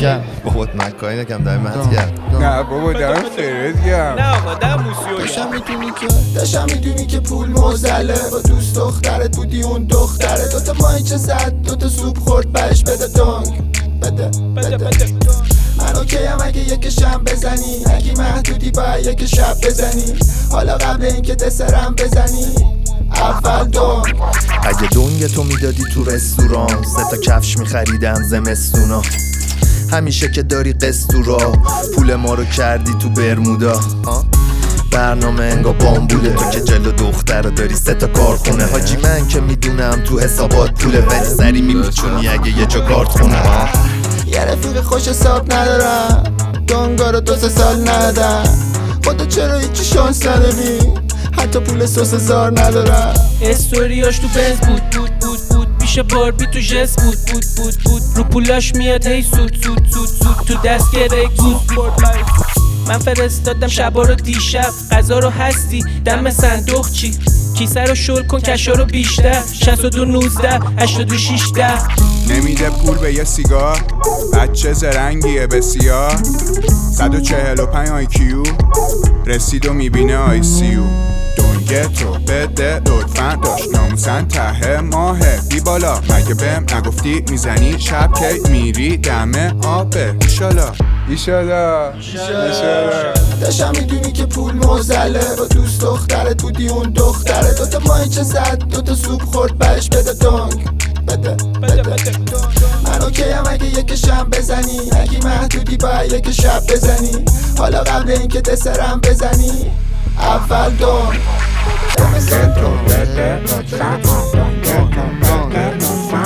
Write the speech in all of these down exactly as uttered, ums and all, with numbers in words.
گرم. بابا من کاری نکردم دمت گرم. نه بابا دم خیرت گرم. نه آقا دم موسیو داشتم میدونی که داشتم میدونی که پول موزله با دوست دخترت بودی اون دختره دوتا ماهیچه زد دوتا سوپ خورد برش بده دونگ بده بده بده من اوکیم اگه یکشم بزنی اگه محدودی باید یک شب بزنی حالا قبل اینکه دسرم بزنی اول دونگ. اگه دونگ تو میدادی تو رستوران سه تا کفش میخریدم زمستونا همیشه که داری قستورا پول ما رو کردی تو برمودا برنامه انگا بامبوله تو که جلو دختر داری سه تا کارخونه حاجی من که میدونم تو حسابات پوله ولی سری میپیچونی اگه یه جا کارت خونه یه رفیق خوش حساب ندارم دونگا رو دو سه سال ندادم خدا چرا هیچی شانس نداری حتی پول سوس هزار ندارم استوریاش تو بنز بود بود بود بود پیش باربی تو جس بود بود بود بود رو پولاش میاد هی سود سود سود سود تو دست گره گوز من فرستادم شبا رو دیشب غذا رو هستی دم صندوق چی کیسه رو شل کن کشا رو بیشتر شصت و دو نوزده هشتاد و شش ده نمیده پول به یه سیگار بچه زرنگیه بسیار صد و چهل و پنج آی کیو رسید و میبینه آی سیو دونگه تو بده لطفا داشت ناموسن ته ماهه بی بالا مگه بهم نگفتی میزنی شب که میری دمه آبه ایشالا ایشالا ایشالا داشتم میدونی که پول موزله با دوست دخترت بودی اون دختره دوتا ماهیچه زد دوتا سوپ خورد برش بده دونگ بده بده بده من اوکیم اگه یکشم بزنی اگه محدودی باید یک شب بزنی حالا قبل اینکه دسرم بزنی اول دونگ. دونگه تو بده لطفا دونگه تو بده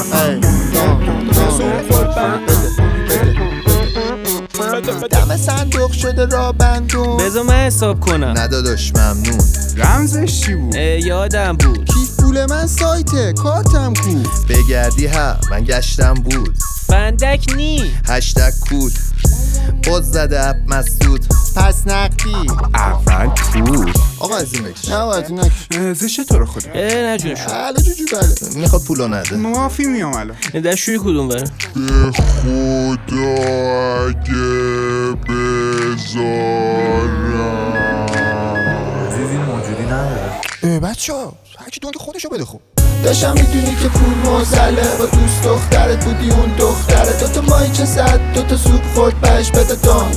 لطفا دم صندوق شده را بندون بذار من حساب کنم نداداش ممنون رمزش چی بود؟ یادم بود کیف پول من سایته کارتم کو بگردی ها من گشتم بود فندک نی هشتگ کول باز زده اپ مسعود پس نقدی اول پول آقا از این بکش نه باید نکش زشه تو رو خدا اه نجون شد بله جوجو بله میخواد پولو نده معافی میام الان دستشوی کدوم بره خدا اگه بذارم عزیزی موجودی نداره اه بچه ها هرکی دونگ خودشو بده خوب داشتم میدونی که پول موزله با دوست دخترت بودی اون دختره دوتا ماهیچه زد دوتا سوپ خورد برش بده دونگ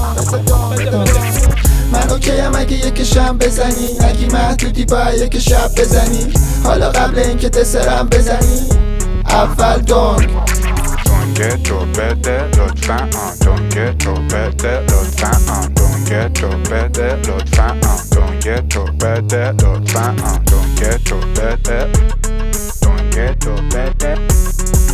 من اوکیم اگه یکشم بزنی اگه محدودی باید یک شب بزنی حالا قبل اینکه دسرم بزنی اول دونگ. دونگه تو بده لطفا دونگه تو بده لطفا دونگه تو بده لطفا دونگه تو بده لطفا دونگه تو بده دونگه تو بده